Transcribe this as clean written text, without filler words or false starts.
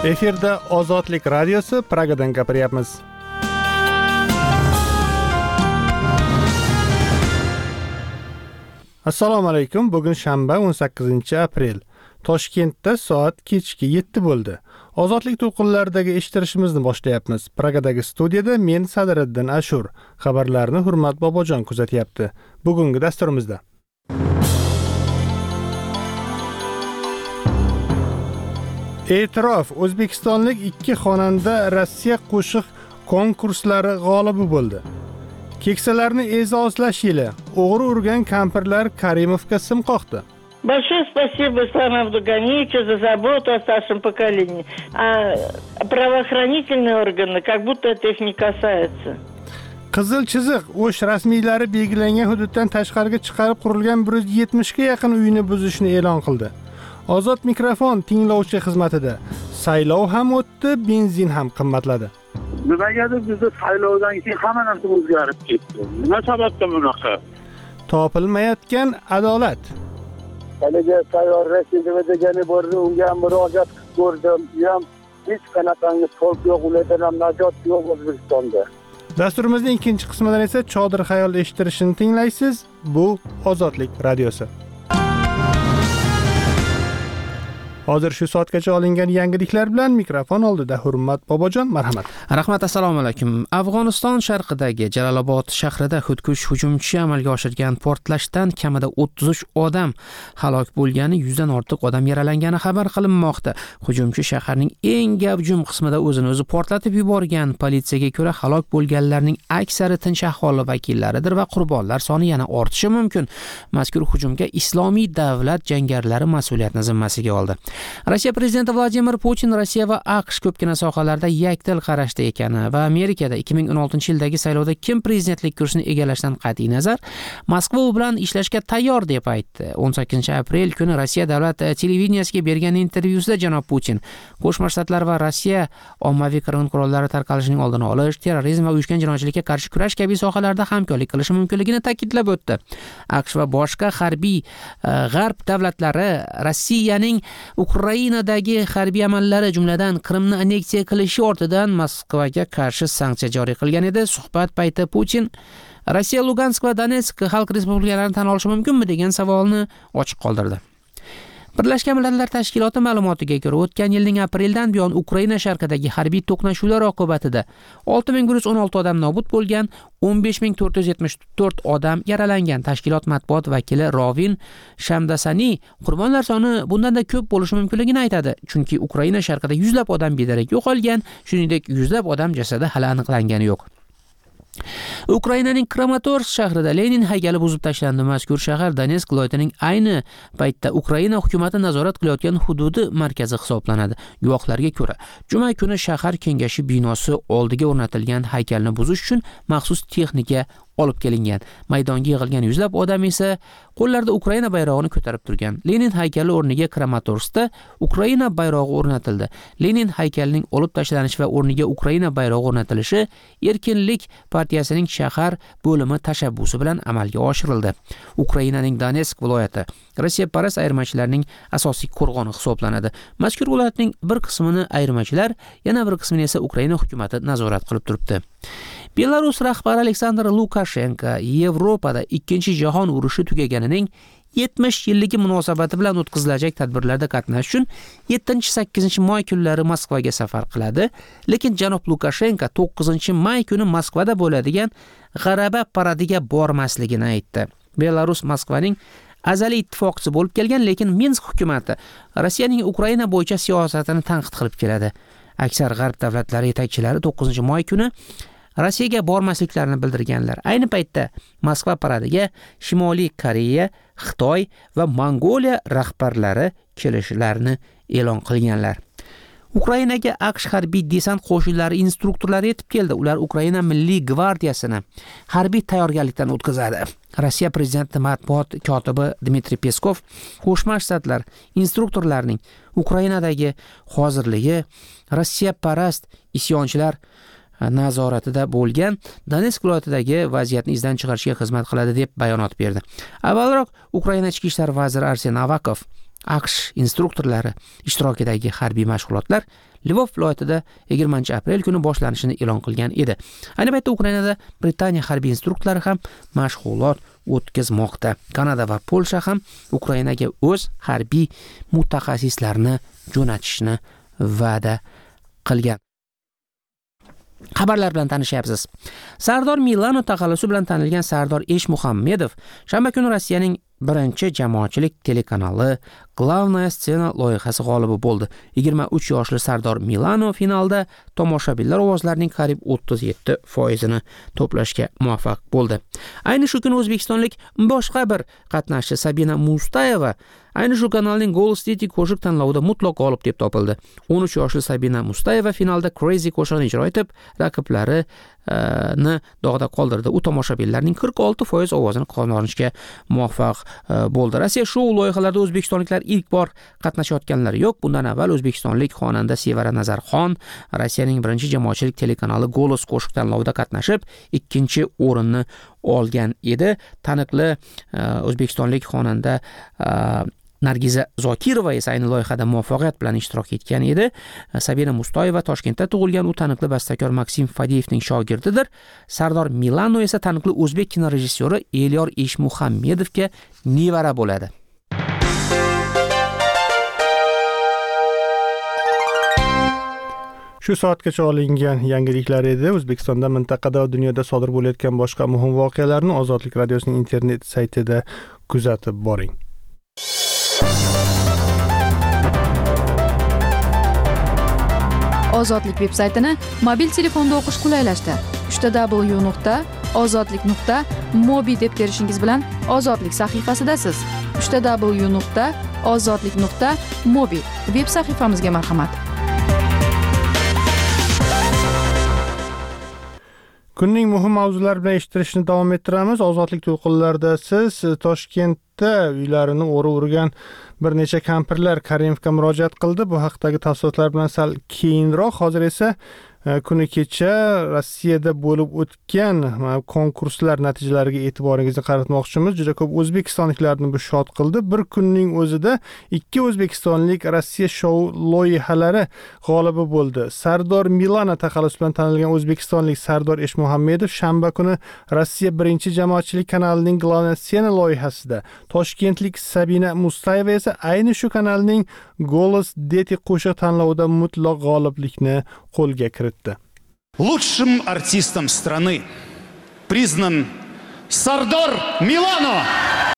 Efirda Ozodlik radiosi Pragadan gapiryapmiz. Assalomu alaykum. Bugun shanba 18-aprel. Toshkentda soat kechki 7 bo'ldi. Ozodlik to'lqinlaridagi eshittirishimizni boshlayapmiz. Pragadagi studiyada men Sadiriddin Ashur. Xabarlarni Hurmat Bobojon kuzatyapti. Bugungi dasturimizda E'tirof, o'zbekistonlik 2 xonanda Rossiya qo'shiq konkurslari g'olibi bo'ldi. Keksalarni e'zozlash yili. O'g'ri urgan kampirlar Karimovga sim qoqdi. Большое спасибо Исламу Абдуганиевичу за заботу о старшем поколении. А правоохранительные органы, как будто это их не касается. Qizil chiziq o'sh rasmiylari belgilangan hududdan tashqariga chiqarib qurilgan 170 ga yaqin uyni buzishni e'lon qildi. Ozod mikrofon tinglovchi xizmatida. Saylov ham o'tdi, benzin ham qimmatladi. Nimagadir bizda saylovdan keyin hamma narsa o'zgarib ketdi. Nima sababdan bunaqa? Topilmayotgan adolat. Haliga sayyor rasmiy degani bor, unga murojaat qilib ko'rdim. Ham hech qanaqangi to'lq yo'q, ulardan ham najot yo'q O'zbekistonda. Dasturimizning ikkinchi qismidan esa Chodir xayol eshittirishini tinglaysiz. Bu Ozodlik radiosi. Hozir shu soatgacha olingan yangiliklar bilan mikrofon oldida Hurmat Bobojon, marhamat. Rahmat, assalomu alaykum. Afg'oniston sharqidagi Jalolobod shahrida xudkush hujumchi amalga oshirgan portlashdan kamida 33 odam halok bo'lgani, 100 dan ortiq odam yaralangani xabar qilinmoqda. Hujumchi shaharning eng gavjum qismida o'zini o'zi portlatib yuborgan. Politsiyaga ko'ra, halok bo'lganlarning aksari tinch aholi vakillaridir va qurbonlar soni yana ortishi mumkin. Mazkur hujumga Islomiy davlat jangarilari mas'uliyatni zimmasiga oldi. Rossiya prezidenti Vladimir Putin Rossiya va AQSh ko'pgina sohalarda yakdil qarashda ekani va Amerikada 2016-yildagi saylovda kim prezidentlik kursini egallashdan qat'iy nazar Moskva u bilan ishlashga tayyor deb aytdi. 18-aprel kuni Rossiya davlat televideniyasiga bergan intervyusida janob Putin Qo'shma Shtatlar va Rossiya ommaviy qirg'in qurollari tarqalishining oldini olish, terrorizm va uyushgan jinoyatchilikka qarshi kurash kabi sohalarda hamkorlik qilishi mumkinligini ta'kidlab o'tdi. AQSh va boshqa harbiy g'arb davlatlari Rossiyaning Ukrainadagi harbiy amallari, jumladan Qrimni anneksiya qilishi ortidan Moskvaga qarshi sanksiya joriy qilgan edi. Suhbat payti Putin Rossiya Lugansk va Donetsk xalq respublikalarini tan olishi mumkinmi degan savolni ochiq qoldirdi. Birlashgan Millatlar Tashkiloti ma'lumotiga ko'ra, o'tgan yilning apreldan buyon Ukraina sharqidagi harbiy to'qnashuvlar oqibatida 6116 odam nobud bo'lgan, 15474 odam yaralangan. Tashkilot matbuot vakili Rovin Shamdasani qurbonlar soni bundan-da ko'p bo'lishi mumkinligini aytadi, chunki Ukraina sharqida yuzlab odam bedarak yo'qolgan, shuningdek yuzlab odam jasadi hali aniqlangani yo'q. Ukrainaning Kramatorsk shahrida Lenin haykali buzib tashlandi. Mazkur shahar Donetsk viloyatining ayni paytda Ukraina hukumati nazorat qilayotgan hududi markazi hisoblanadi. Guvohlarga ko'ra, juma kuni shahar kengashi binosi oldiga o'rnatilgan haykalni buzish uchun maxsus texnika olib kelingan. Maydonga yig'ilgan yuzlab odam esa qo'llarida Ukraina bayrog'ini ko'tarib turgan. Lenin haykali o'rniga Kramatorskda Ukraina bayrog'i o'rnatildi. Lenin haykalining olib tashlanishi va o'rniga Ukraina bayrog'i o'rnatilishi Erkinlik partiyasining shahar bo'limi tashabbusi bilan amalga oshirildi. Ukrainaning Donetsk viloyati Rossiya parast ayirmachilarining asosiy qo'rg'oni hisoblanadi. Mazkur viloyatning bir qismini ayirmachilar, yana bir qismini esa Ukraina hukumati nazorat qilib turibdi. Belarus rahbari Aleksandr Lukashenko Yevropada 2-jahon urushi tugaganining 70 yilligi munosabati bilan o'tkazilajak tadbirlarda qatnashish uchun 7-8 may kunlari Moskvaga safar qiladi, lekin janob Lukashenko 9-may kuni Moskvada bo'ladigan G'araba paradiga bormasligini aytdi. Belarus Moskvaning azaliy ittifoqchisi bo'lib kelgan, lekin Minsk hukumati Rossiyaning Ukraina bo'yicha siyosatini tanqid qilib keladi. Aksar g'arb davlatlari yetakchilari 9-may kuni Rossiyaga bormasliklarini bildirganlar. Ayni paytda Moskva paradiga Shimoliy Koreya, Xitoy va Mongoliya rahbarlari kelishlarini e'lon qilganlar. Ukrainaga AQSh harbiy desant qo'shinlari instruktorlari yetib keldi. Ular Ukraina Milliy gvardiyasini harbiy tayyorgarlikdan o'tkazadi. Rossiya prezidenti matbuot kotibi Dmitriy Peskov Qo'shma Shtatlar instruktorlarining Ukrainadagi hozirligi Rossiya parast isyonchilar nazoratida bo'lgan Donetsk viloyatidagi vaziyatni izdan chiqarishga xizmat qiladi deb bayonot berdi. Avvalroq Ukraina ichki ishlar vaziri Arsen Avakov AQSh instruktorlari ishtirokidagi harbiy mashg'ulotlar Lvov viloyatida 20-aprel kuni boshlanishini e'lon qilgan edi. Ayni paytda Ukrainada Britaniya harbiy instruktorlari ham mashg'ulot o'tkazmoqda. Kanada va Polsha ham Ukrainaga o'z harbiy mutaxassislarini jo'natishni va'da qilgan. Xabarlar bilan tanishyapsiz. Sardor Milano taxallusi bilan tanilgan Sardor Eshmuhammedov shanba kuni Rossiyaning birinchi jamoatchilik telekanali Glavnaya Scena loyihasi g'olibi bo'ldi. 23 yoshli Sardor Milano finalda tomoshabinlar ovozlarining qariyb 37% to'plashga muvaffaq bo'ldi. Ayni shu kuni o'zbekistonlik boshqa bir qatnashchi Sabina Mustayeva ayni shu kanalning Голос Дети qo'shiq tanlovida mutlaq g'olib deb topildi. 13 yoshli Sabina Mustayeva finalda Crazy qo'shig'ini ijro etib, raqiblarini dog'da qoldirdi. U tomoshabinlarning 46% ovozini qozonishga muvaffaq bo'ldi. Rossiya shou loyihalarida o'zbekistonliklar ilk bor qatnashayotganlari yo'q. Bundan avval o'zbekistonlik xonanda Sevara Nazarxon Rossiyaning birinchi jamoatchilik telekanali Golos qo'shiq tanlovida qatnashib, 2-o'rinni olgan edi. Taniqli o'zbekistonlik xonanda Nargiza Zokirova esa ayni loyihada muvaffaqiyat bilan ishtirok etgan edi. Sabina Mustayeva Toshkentda tug'ilgan, u taniqli bastakor Maksim Fadeyevning shogirdidir. Sardor Milano esa taniqli o'zbek kinorejissyori Elyor Eshmuhammedovga nevara bo'ladi. Shu soatgacha olingan yangiliklar edi. O'zbekistonda, mintaqada va dunyoda sodir bo'layotgan boshqa muhim voqealarni Ozodlik radiosining internet saytida kuzatib boring. Ozodlik veb-saytini mobil telefonda o'qish qulaylashdi. www.ozodlik.mobi deb terishingiz bilan Ozodlik sahifasidasiz. www.ozodlik.mobi veb sahifamizga marhamat. Kunning muhim mavzulari bilan eshittirishni davom ettiramiz. Ozodlik to'lqinlarida siz Toshkentda uylarini o'rib-o'rgan bir necha kampirlar Karimovga murojaat qildi. Bu haqdagi tafsilotlar bilan sal keyinroq. Hozir esa kuni kecha Rossiyada bo'lib o'tgan konkurslar natijalariga e'tiboringizni qaratmoqchimiz. Juda ko'p o'zbekistonliklarni bu shod qildi. Bir kunning o'zida 2 o'zbekistonlik Rossiya shou loyihalari g'olibi bo'ldi. Sardor Milano taxallusi bilan tanilgan o'zbekistonlik Sardor Eshmuhammedov shanba kuni Rossiya birinchi jamoatchilik kanalining Glavnaya Scena loyihasida, toshkentlik Sabina Mustayeva esa ayni shu kanalning Голос Дети qo'shiq tanlovida mutlaq g'oliblikni qo'lga kiritdi. Лучшим артистом страны признан Сардор Милано.